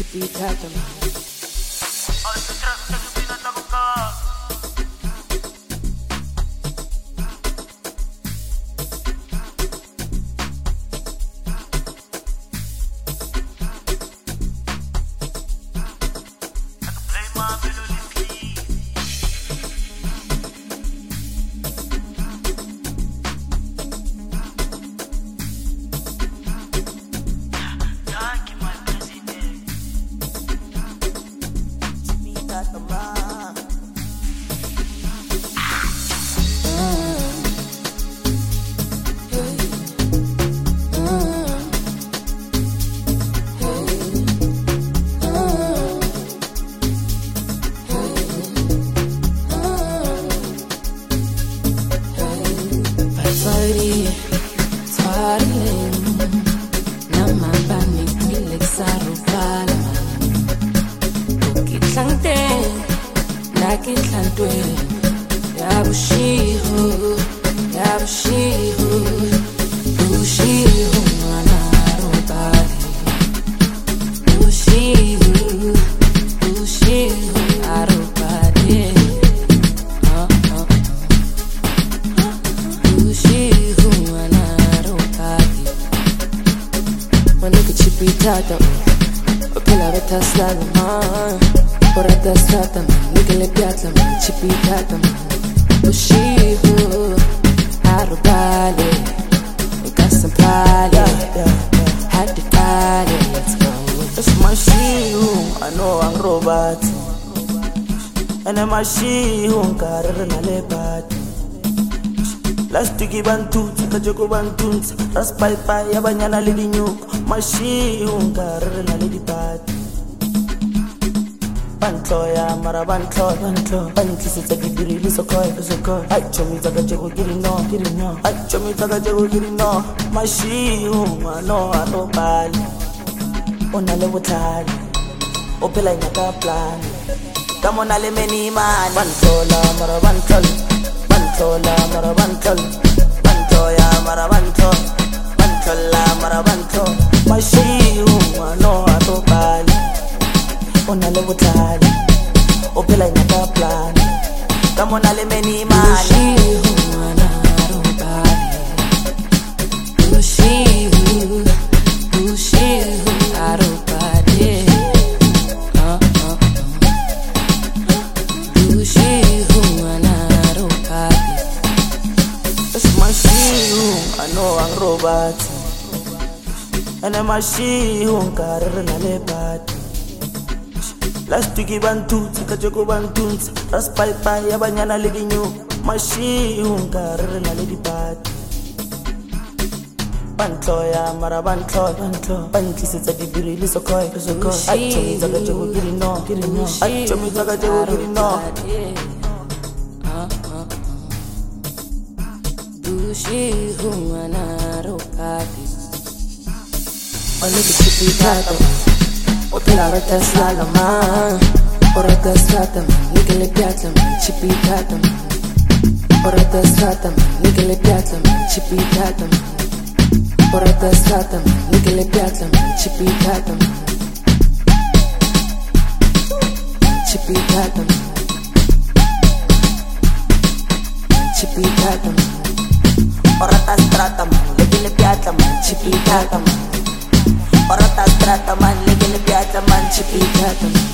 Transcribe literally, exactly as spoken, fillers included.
chipitata man. Chipitata, pela veta slala man, porata strata man, nigga le piatla man, chipitata man, ushihu, arubale, ukasampale, hadikale, let's go. It's my shihu, I know I'm robot, and I'm my shihu, karana le bati. Last to give bantu, tajoko bantu, raspai pai, abanyana lady new, mashi ungar na lady bad. Bantoya, marabanto, banto, bantis a giddy, so coy, so coy. I chomi taka jago giri no, giri no. I chomi taka jago giri no, mashi uma no, I no bali. Ona levo tali, opela inaka plan. Come on, ale many man. Bantola, marabantol. Bantola marabanto, bantoya marabanto, bantola marabanto. Mashiu no atopali, ona levutali, opela inaka plan. Come on ale many man. Mashiu na atopali, Mashiu, Mashiu atopali. Ah ah ah, Mashiu na. I know I'm robot, and I'm a shihu, karana le bati. Last to give bantu, tajoko bantu, raspai pai, abanyana lady new, mashihu, karana lady bati. Bantoya, marabanto, banto, bantis a gibiri, so coy, so coy. I chomi taka jago giri no, giri no. I chomi taka jago giri no. Ushihu anaropati, only chipitata, opela veta slala man, porata strata man, nigga le piatla man, chipitata man, porata strata man, nigga le piatla man, chipitata man, porata strata man, nigga le piatla man, chipitata man, chipitata man, chipitata man. Orata strata man, legi le piatla man, chipitata man. Orata strata man, legi le piatla man, chipitata man.